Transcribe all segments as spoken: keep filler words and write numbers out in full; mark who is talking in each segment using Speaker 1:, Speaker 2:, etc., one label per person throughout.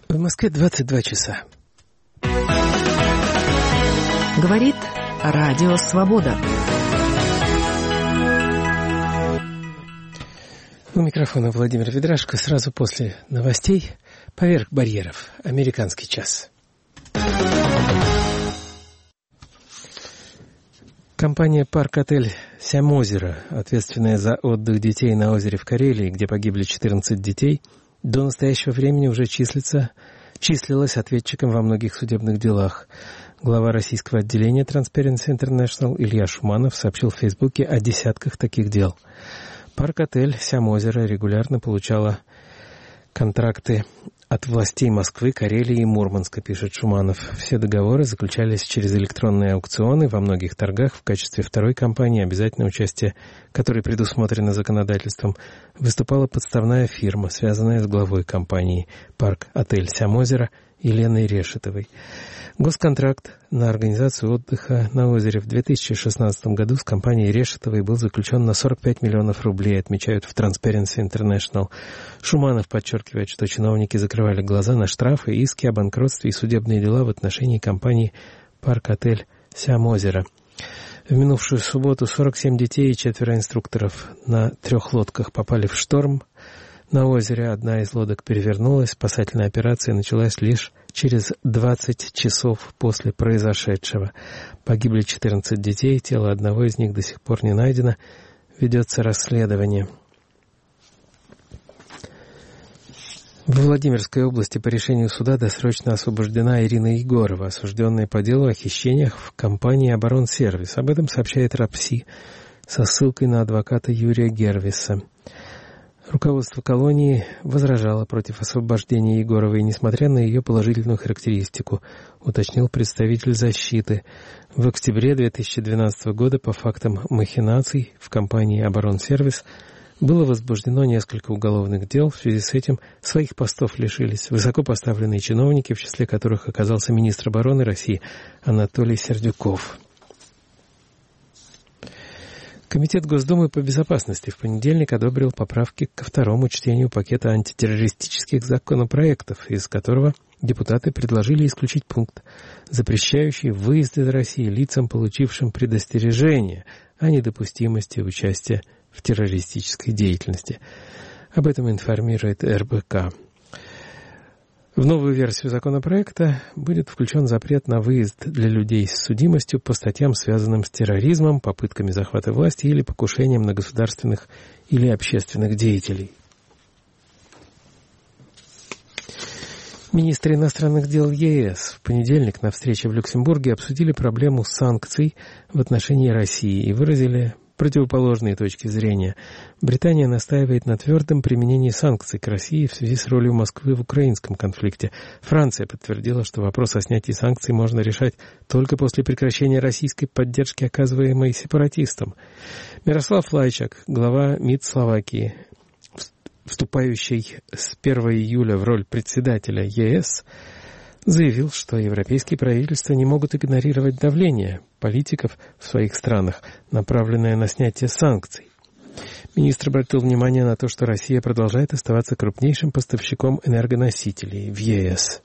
Speaker 1: В Москве двадцать два часа.
Speaker 2: Говорит Радио Свобода.
Speaker 1: У микрофона Владимир Ведрашко. Сразу после новостей «Поверх барьеров». Американский час. Компания «Парк-отель Сямозеро», ответственная за отдых детей на озере в Карелии, где погибли четырнадцать детей, до настоящего времени уже числится, числилась ответчиком во многих судебных делах. Глава российского отделения Transparency International Илья Шуманов сообщил в Фейсбуке о десятках таких дел. Парк-отель Сямозеро регулярно получала контракты от властей Москвы, Карелии и Мурманска, пишет Шуманов. Все договоры заключались через электронные аукционы во многих торгах. В качестве второй компании, обязательное участие которой предусмотрено законодательством, выступала подставная фирма, связанная с главой компании «Парк-отель Сямозеро» Еленой Решетовой. Госконтракт на организацию отдыха на озере в две тысячи шестнадцатом году с компанией Решетовой был заключен на сорок пять миллионов рублей, отмечают в Transparency International. Шуманов подчеркивает, что чиновники закрывали глаза на штрафы, иски о банкротстве и судебные дела в отношении компании «Парк-отель Сямозеро». В минувшую субботу сорок семь детей и четверо инструкторов на трех лодках попали в шторм. На озере одна из лодок перевернулась. Спасательная операция началась лишь через двадцать часов после произошедшего. Погибли четырнадцать детей, тело одного из них до сих пор не найдено. Ведется расследование. В Владимирской области по решению суда досрочно освобождена Ирина Егорова, осужденная по делу о хищениях в компании «Оборонсервис». Об этом сообщает РАПСИ со ссылкой на адвоката Юрия Гервиса. Руководство колонии возражало против освобождения Егоровой, несмотря на ее положительную характеристику, уточнил представитель защиты. В октябре две тысячи двенадцатого года по фактам махинаций в компании «Оборонсервис» было возбуждено несколько уголовных дел. В связи с этим своих постов лишились высокопоставленные чиновники, в числе которых оказался министр обороны России Анатолий Сердюков. Комитет Госдумы по безопасности в понедельник одобрил поправки ко второму чтению пакета антитеррористических законопроектов, из которого депутаты предложили исключить пункт, запрещающий выезд из России лицам, получившим предостережение о недопустимости участия в террористической деятельности. Об этом информирует эр бэ ка. В новую версию законопроекта будет включен запрет на выезд для людей с судимостью по статьям, связанным с терроризмом, попытками захвата власти или покушением на государственных или общественных деятелей. Министры иностранных дел е эс в понедельник на встрече в Люксембурге обсудили проблему санкций в отношении России и выразили противоположные точки зрения. Британия настаивает на твердом применении санкций к России в связи с ролью Москвы в украинском конфликте. Франция подтвердила, что вопрос о снятии санкций можно решать только после прекращения российской поддержки, оказываемой сепаратистам. Мирослав Лайчак, глава МИД Словакии, вступающий с первого июля в роль председателя е эс, заявил, что европейские правительства не могут игнорировать давление политиков в своих странах, направленное на снятие санкций. Министр обратил внимание на то, что Россия продолжает оставаться крупнейшим поставщиком энергоносителей в е эс.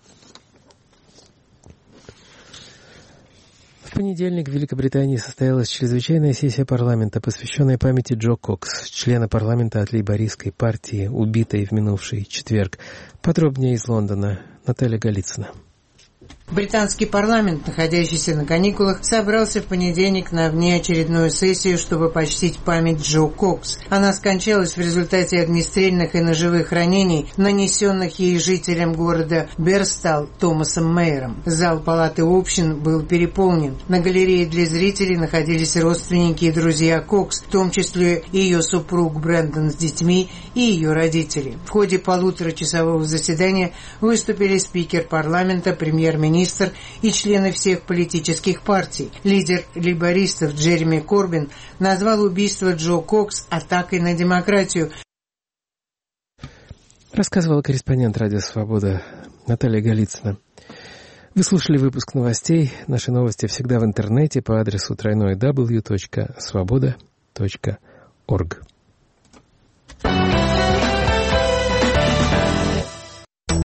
Speaker 1: В понедельник в Великобритании состоялась чрезвычайная сессия парламента, посвященная памяти Джо Кокс, члена парламента от лейбористской партии, убитой в минувший четверг. Подробнее из Лондона. Наталья Голицына.
Speaker 3: Британский парламент, находящийся на каникулах, собрался в понедельник на внеочередную сессию, чтобы почтить память Джо Кокс. Она скончалась в результате огнестрельных и ножевых ранений, нанесенных ей жителям города Берстал Томасом Мейером. Зал палаты общин был переполнен. На галерее для зрителей находились родственники и друзья Кокс, в том числе и ее супруг Брэндон с детьми и ее родители. В ходе полуторачасового заседания выступили спикер парламента, премьер-министр и члены всех политических партий. Лидер лейбористов Джереми Корбин назвал убийство Джо Кокс атакой на демократию.
Speaker 1: Рассказывала корреспондент «Радио Свобода» Наталья Голицына. Вы слушали выпуск новостей. Наши новости всегда в интернете по адресу дабл ю дабл ю дабл ю точка свобода точка орг.